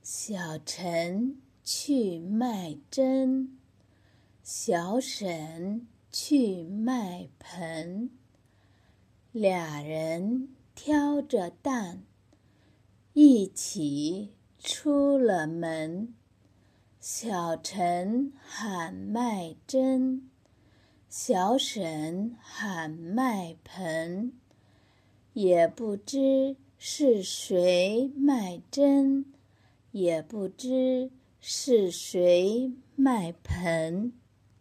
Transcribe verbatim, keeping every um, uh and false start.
小陈去卖针，小沈去卖盆。俩人挑着担，一起出了门。小陈喊卖针，小沈喊卖盆。也不知是谁卖针，也不知是谁卖盆。